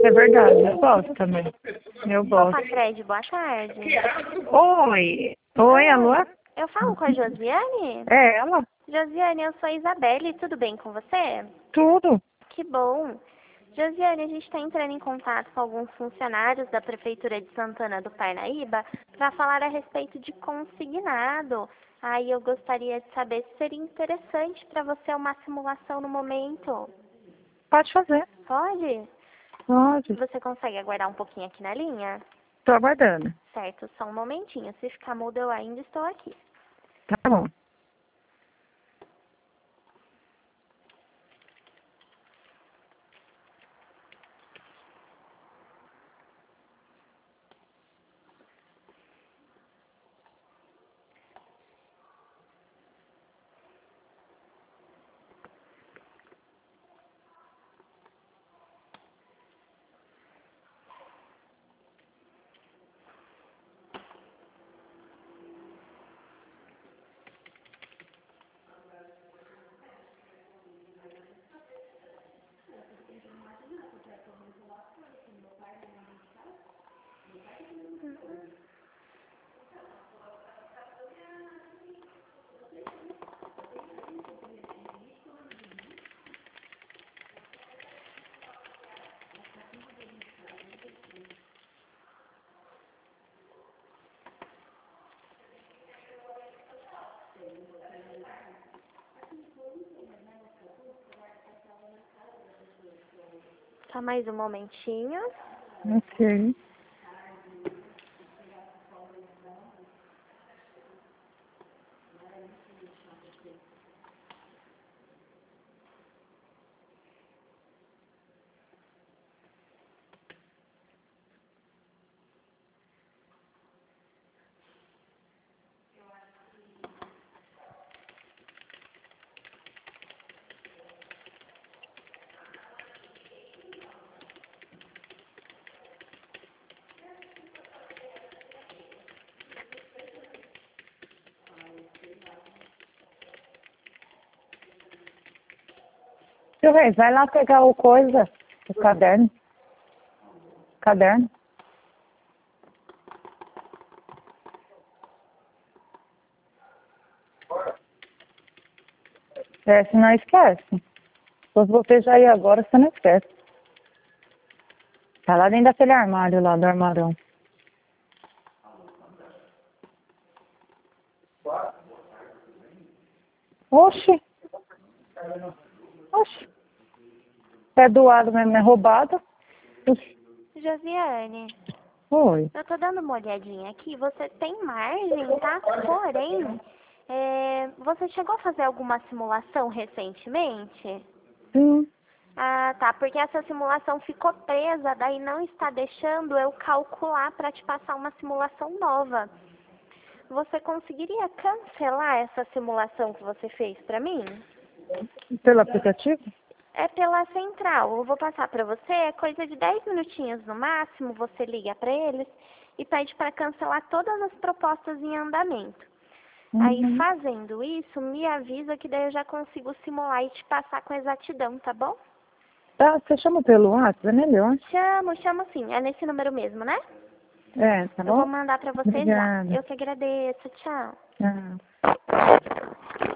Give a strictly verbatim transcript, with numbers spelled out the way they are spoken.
É verdade, eu gosto também. Eu gosto. Opa, Fred, boa tarde. Oi. Oi, alô? Eu falo com a Josiane? É ela? Josiane, eu sou a Isabelle, tudo bem com você? Tudo. Que bom. Josiane, a gente está entrando em contato com alguns funcionários da Prefeitura de Santana do Parnaíba para falar a respeito de consignado. Aí eu gostaria de saber se seria interessante para você uma simulação no momento. Pode fazer. Pode? Pode. Você consegue aguardar um pouquinho aqui na linha? Tô aguardando. Certo, só um momentinho. Se ficar mudo, eu ainda estou aqui. Tá bom. Só mais um momentinho. Ok. Seu Reis, vai lá pegar o coisa, o caderno. Caderno. É, se não esquece. Se você já ir agora, você não esquece. Tá lá dentro daquele armário lá, do armarão. Oxi. Oxi. É doado mesmo, é roubado. Oxi. Josiane, Oi. eu tô dando uma olhadinha aqui. Você tem margem, tá? Porém, é, você chegou a fazer alguma simulação recentemente? Sim. Ah, tá. Porque essa simulação ficou presa, daí não está deixando eu calcular para te passar uma simulação nova. Você conseguiria cancelar essa simulação que você fez para mim? Pelo aplicativo? É pela central. Eu vou passar para você, é coisa de dez minutinhos no máximo, você liga para eles e pede para cancelar todas as propostas em andamento. Aí, Uhum. fazendo isso, me avisa que daí eu já consigo simular e te passar com exatidão, tá bom? Tá, você chama pelo WhatsApp, é melhor. Chamo, chamo sim. É nesse número mesmo, né? É, tá Eu vou bom? mandar para você já. Obrigada. Eu que agradeço. Tchau. Tchau.